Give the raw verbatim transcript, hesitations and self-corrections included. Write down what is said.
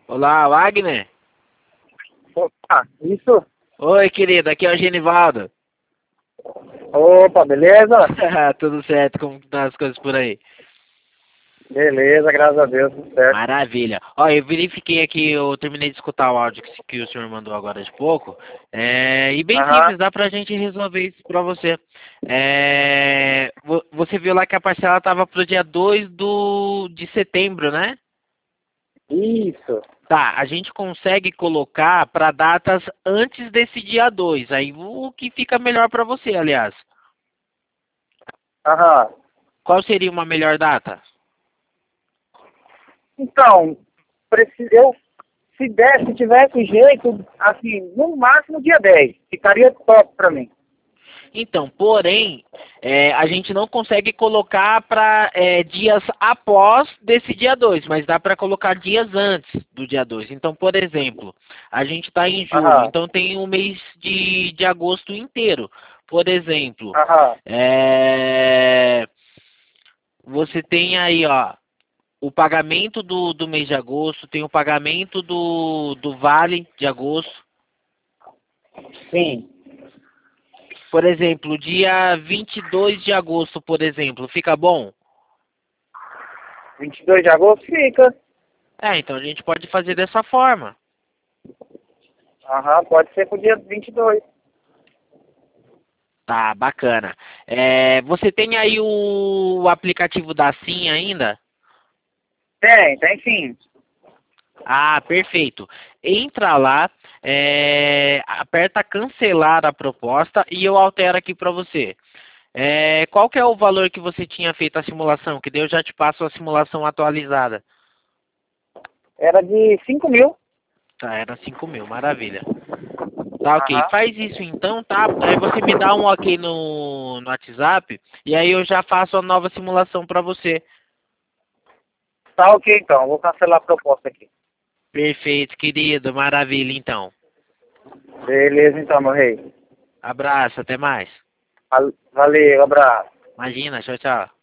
Olá, Wagner. Opa, isso? Oi, querido, aqui é o Genivaldo. Opa, beleza? Tudo certo, como estão as coisas por aí? Beleza, graças a Deus, tudo certo. Maravilha. Ó, eu verifiquei aqui, eu terminei de escutar o áudio que, que o senhor mandou agora de pouco. É, e bem Aham, simples, dá pra gente resolver isso pra você. É, vo- você viu lá que a parcela tava pro dia dois do, de setembro, né? isso. Tá, a gente consegue colocar para datas antes desse dia dois. Aí o que fica melhor para você, aliás. Aham. Qual seria uma melhor data? Então, preci- eu, se der, se tivesse jeito, assim, no máximo dia dez, ficaria top pra mim. Então, porém, é, a gente não consegue colocar para dias após desse dia dois, mas dá para colocar dias antes do dia dois. Então, por exemplo, a gente está em julho, Aham, então tem o mês de, de agosto inteiro. Por exemplo, aham, é, você tem aí, ó, o pagamento do, do mês de agosto, tem o pagamento do, do vale de agosto. sim. Por exemplo, dia vinte e dois de agosto, por exemplo, fica bom? vinte e dois de agosto fica. É, então a gente pode fazer dessa forma. Aham, pode ser pro dia vinte e dois. Tá, bacana. É, você tem aí o, o aplicativo da Sim ainda? Tem, tem sim. Ah, perfeito. Entra lá, é, aperta cancelar a proposta e eu altero aqui para você. É, qual que é o valor que você tinha feito a simulação? Que daí eu já te passo a simulação atualizada. Era de cinco mil. Tá, era cinco mil, maravilha. Tá, ok. Aham. Faz isso então, tá? Aí você me dá um ok no, no WhatsApp e aí eu já faço a nova simulação para você. Tá ok então, vou cancelar a proposta aqui. Perfeito, querido. Maravilha, então. Beleza então, meu rei. Abraço, até mais. Val- Valeu, abraço. Imagina, tchau, tchau.